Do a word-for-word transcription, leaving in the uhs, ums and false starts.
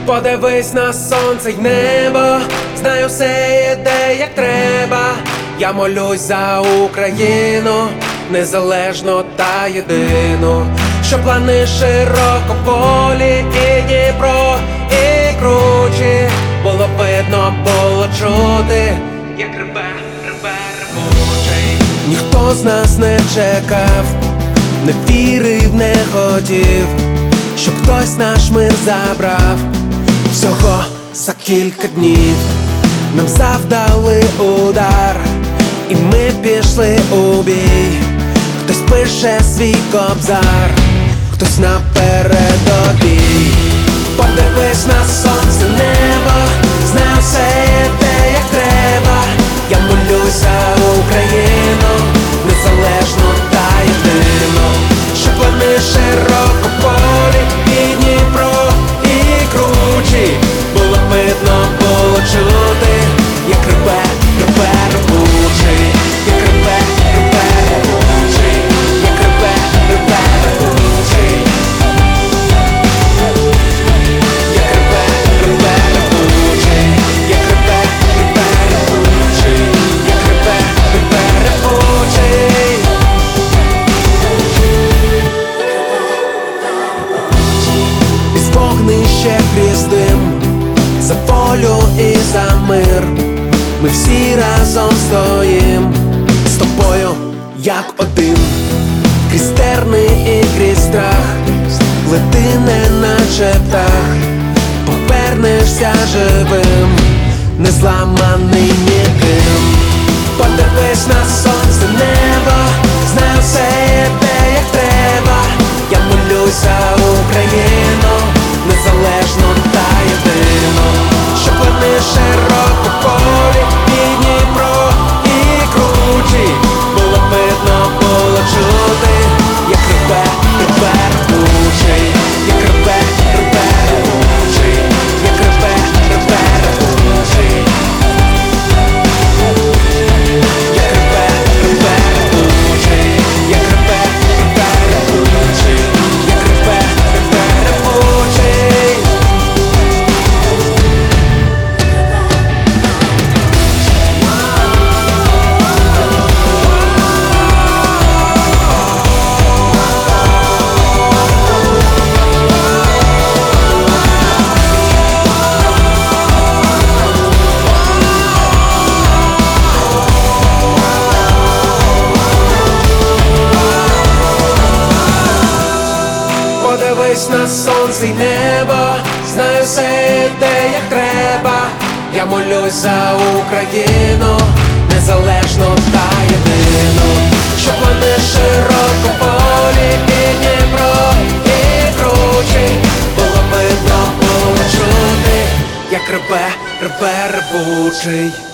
Подивись на сонце й небо, знаю, все іде як треба. Я молюсь за Україну, незалежно та єдину, що плани широкополі, і Дніпро, і кручі. Було видно, було чути, як реве, реве ревучий. Ніхто з нас не чекав, не вірив, не хотів, щоб хтось наш мир забрав. Всього за кілька днів нам завдали удар, і ми пішли у бій. Хтось пише свій кобзар, хтось на передовій. Подивись на сонце, небо, знаю, все йде як треба. Я молюсь за Україну, незалежно та єдину, що плани широкополі, і Дніпро, і кручі. Було видно, було чути, як реве, реве ревучий, як реве, реве ревучий, як реве, реве ревучий, як реве, реве ревучий, як реве, реве ревучий, як реве, реве ревучий. Із вогнища крізь дим, за волю і за мир, ми всі разом стоїм з тобою, як один. Крізь терни і крізь страх, лети неначе птах, повернешся живим, не зламаний ніким. Подивись на сонце, небо, знаю, все йде як треба. Я молюсь за Україну, незалежно та єдину, що плани широкополі, і Дніпро, і кручі. Було видно, було чути, як реве, реве ревучий, як реве, реве ревучий, як реве, реве ревучий, як реве, реве ревучий, як реве, реве ревучий, як реве, реве ревучий. Подивись на сонце й небо, знаю, все йде як треба. Я молюсь за Україну, незалежно та єдину, що плани широкополі, і Дніпро, і кручі. Було видно, було чути, як реве, реве ревучий.